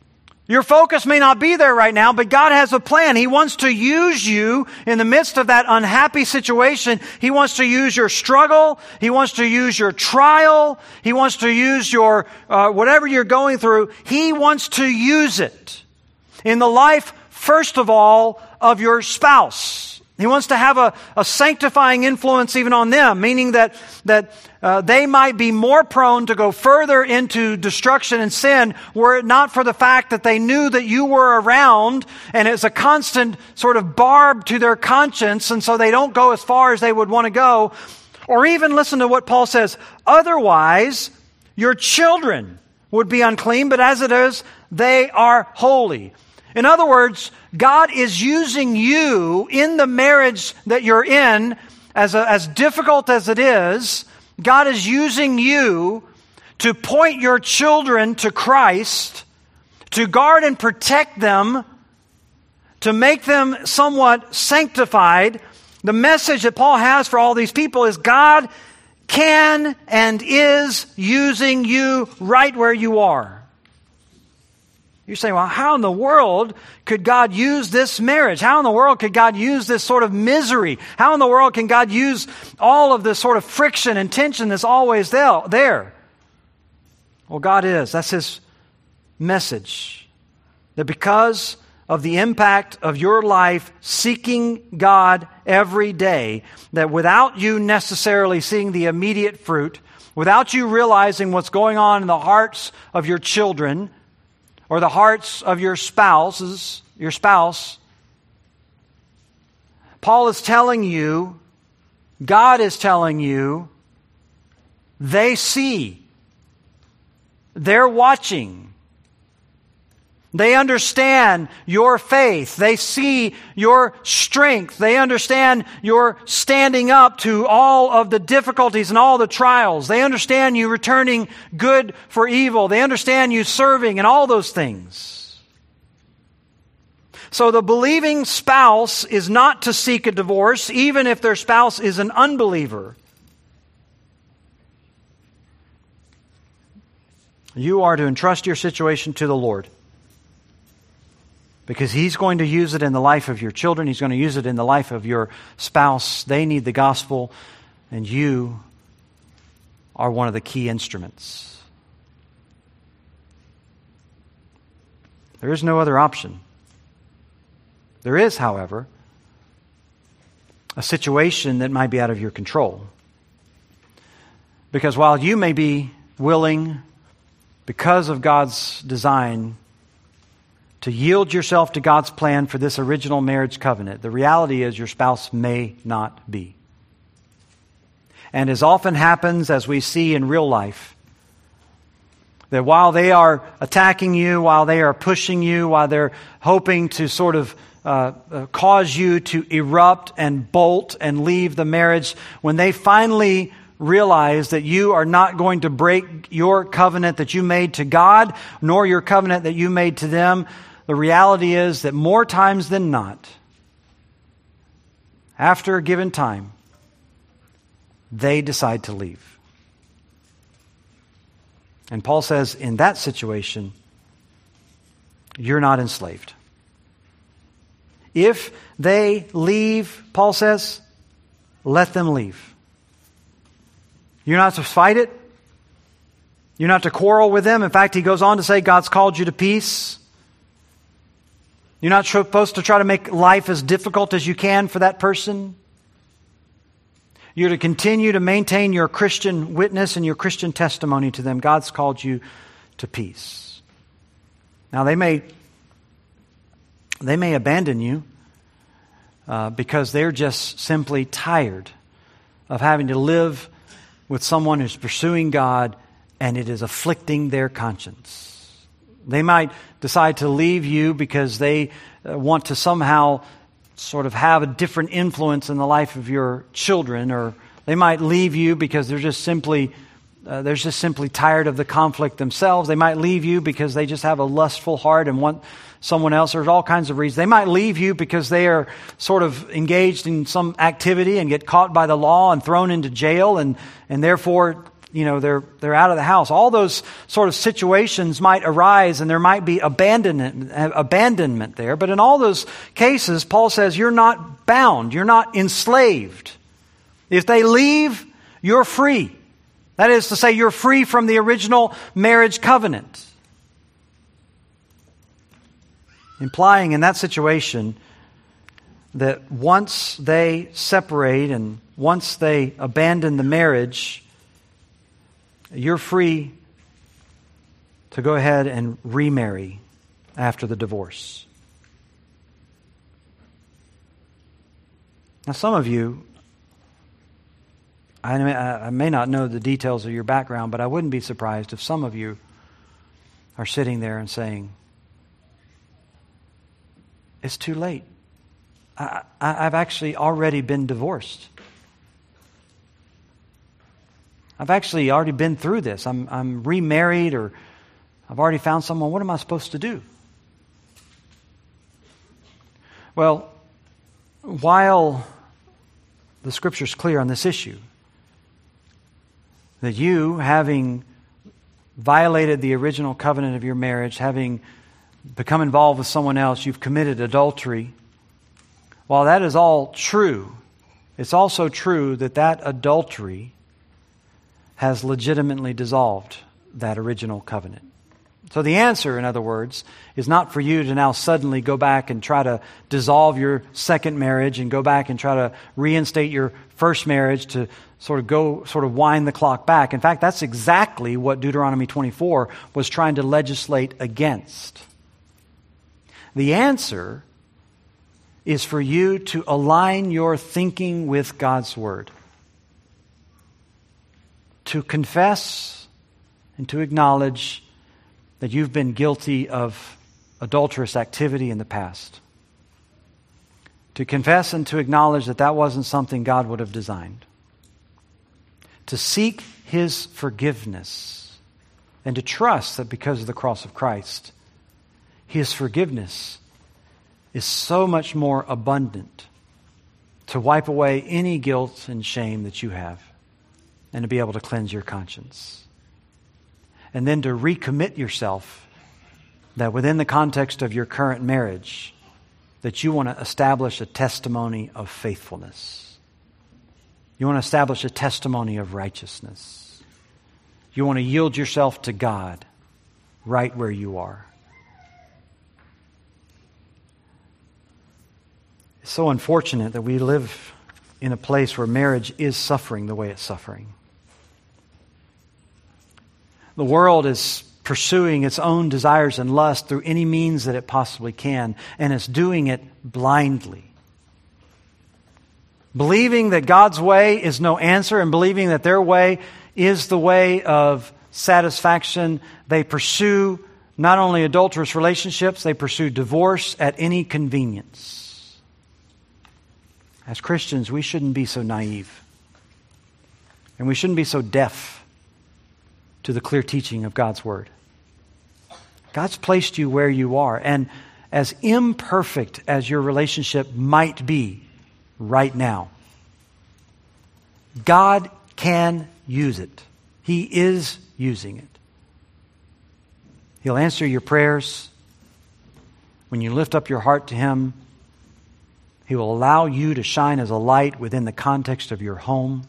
Your focus may not be there right now, but God has a plan. He wants to use you in the midst of that unhappy situation. He wants to use your struggle. He wants to use your trial. He wants to use your, whatever you're going through. He wants to use it in the life, first of all, of your spouse. He wants to have a sanctifying influence even on them, meaning that they might be more prone to go further into destruction and sin were it not for the fact that they knew that you were around, and it's a constant sort of barb to their conscience, and so they don't go as far as they would want to go. Or even listen to what Paul says, otherwise your children would be unclean, but as it is, they are holy. In other words, God is using you in the marriage that you're in, as difficult as it is. God is using you to point your children to Christ, to guard and protect them, to make them somewhat sanctified. The message that Paul has for all these people is God can and is using you right where you are. You're saying, well, how in the world could God use this marriage? How in the world could God use this sort of misery? How in the world can God use all of this sort of friction and tension that's always there? Well, God is. That's His message. That because of the impact of your life seeking God every day, that without you necessarily seeing the immediate fruit, without you realizing what's going on in the hearts of your children, or the hearts of your spouse, Paul is telling you, God is telling you, they see, they're watching, they understand your faith, they see your strength, they understand your standing up to all of the difficulties and all the trials, they understand you returning good for evil, they understand you serving and all those things. So the believing spouse is not to seek a divorce, even if their spouse is an unbeliever. You are to entrust your situation to the Lord, because He's going to use it in the life of your children. He's going to use it in the life of your spouse. They need the gospel, and you are one of the key instruments. There is no other option. There is, however, a situation that might be out of your control. Because while you may be willing, because of God's design, to yield yourself to God's plan for this original marriage covenant, the reality is your spouse may not be. And as often happens, as we see in real life, that while they are attacking you, while they are pushing you, while they're hoping to sort of cause you to erupt and bolt and leave the marriage, when they finally realize that you are not going to break your covenant that you made to God, nor your covenant that you made to them, the reality is that more times than not, after a given time, they decide to leave. And Paul says, in that situation, you're not enslaved. If they leave, Paul says, let them leave. You're not to fight it. You're not to quarrel with them. In fact, he goes on to say, God's called you to peace. You're not supposed to try to make life as difficult as you can for that person. You're to continue to maintain your Christian witness and your Christian testimony to them. God's called you to peace. Now, they may abandon you because they're just simply tired of having to live with someone who's pursuing God and it is afflicting their conscience. They might decide to leave you because they want to somehow sort of have a different influence in the life of your children, or they might leave you because they're just simply tired of the conflict themselves. They might leave you because they just have a lustful heart and want someone else. There's all kinds of reasons. They might leave you because they are sort of engaged in some activity and get caught by the law and thrown into jail, and therefore they're out of the house. All those sort of situations might arise, and there might be abandonment there. But in all those cases, Paul says you're not bound, you're not enslaved. If they leave, you're free. That is to say, you're free from the original marriage covenant. Implying in that situation that once they separate and once they abandon the marriage, you're free to go ahead and remarry after the divorce. Now, some of you, I may not know the details of your background, but I wouldn't be surprised if some of you are sitting there and saying, it's too late. I've actually already been divorced. I've actually already been through this. I'm remarried, or I've already found someone. What am I supposed to do? Well, while the Scripture's clear on this issue, that you, having violated the original covenant of your marriage, having become involved with someone else, you've committed adultery. While that is all true, it's also true that that adultery has legitimately dissolved that original covenant. So the answer, in other words, is not for you to now suddenly go back and try to dissolve your second marriage and go back and try to reinstate your first marriage to sort of wind the clock back. In fact, that's exactly what Deuteronomy 24 was trying to legislate against. The answer is for you to align your thinking with God's Word, to confess and to acknowledge that you've been guilty of adulterous activity in the past, to confess and to acknowledge that that wasn't something God would have designed, to seek His forgiveness, and to trust that because of the cross of Christ, His forgiveness is so much more abundant to wipe away any guilt and shame that you have and to be able to cleanse your conscience. And then to recommit yourself that within the context of your current marriage, that you want to establish a testimony of faithfulness. You want to establish a testimony of righteousness. You want to yield yourself to God right where you are. It's so unfortunate that we live in a place where marriage is suffering the way it's suffering. The world is pursuing its own desires and lusts through any means that it possibly can, and it's doing it blindly. Believing that God's way is no answer and believing that their way is the way of satisfaction, they pursue not only adulterous relationships, they pursue divorce at any convenience. As Christians, we shouldn't be so naive. And we shouldn't be so deaf to the clear teaching of God's Word. God's placed you where you are. And as imperfect as your relationship might be right now, God can use it. He is using it. He'll answer your prayers. When you lift up your heart to Him, He will allow you to shine as a light within the context of your home.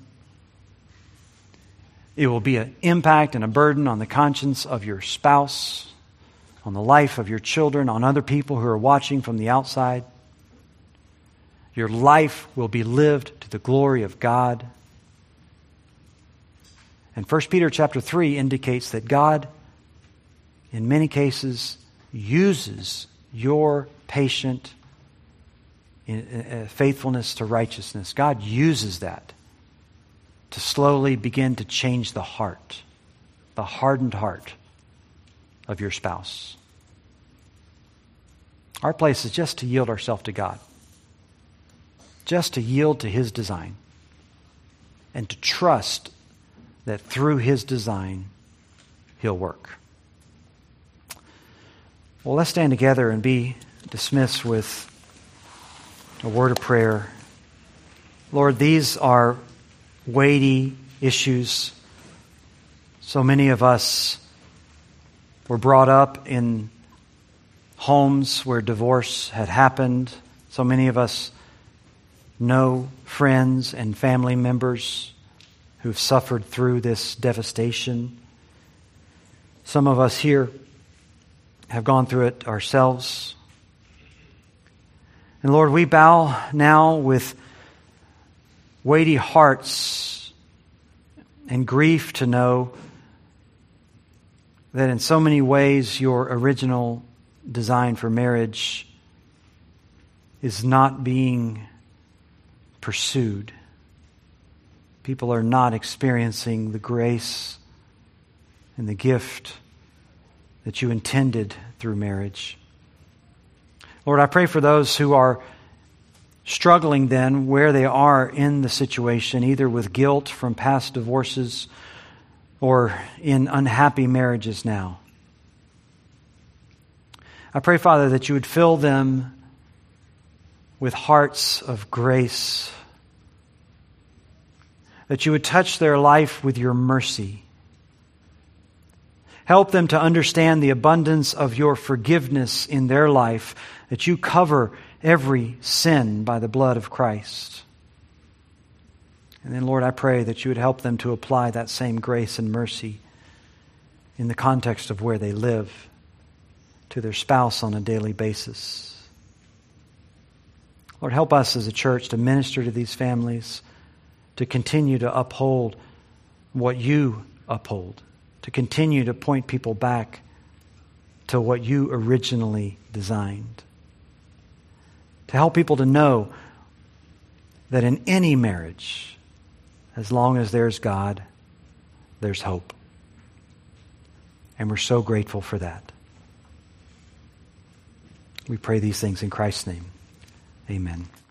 It will be an impact and a burden on the conscience of your spouse, on the life of your children, on other people who are watching from the outside. Your life will be lived to the glory of God. And 1 Peter chapter 3 indicates that God, in many cases, uses your patient faithfulness to righteousness. God uses that to slowly begin to change the heart, the hardened heart of your spouse. Our place is just to yield ourselves to God, just to yield to His design, and to trust that through His design, He'll work. Well, let's stand together and be dismissed with a word of prayer. Lord, these are weighty issues. So many of us were brought up in homes where divorce had happened. So many of us know friends and family members who've suffered through this devastation. Some of us here have gone through it ourselves. And Lord, we bow now with weighty hearts and grief to know that in so many ways your original design for marriage is not being pursued. People are not experiencing the grace and the gift that you intended through marriage. Lord, I pray for those who are struggling then where they are in the situation, either with guilt from past divorces or in unhappy marriages now. I pray, Father, that you would fill them with hearts of grace, that you would touch their life with your mercy. Help them to understand the abundance of your forgiveness in their life, that you cover every sin by the blood of Christ. And then, Lord, I pray that you would help them to apply that same grace and mercy in the context of where they live to their spouse on a daily basis. Lord, help us as a church to minister to these families, to continue to uphold what you uphold, to continue to point people back to what you originally designed, to help people to know that in any marriage, as long as there's God, there's hope. And we're so grateful for that. We pray these things in Christ's name. Amen.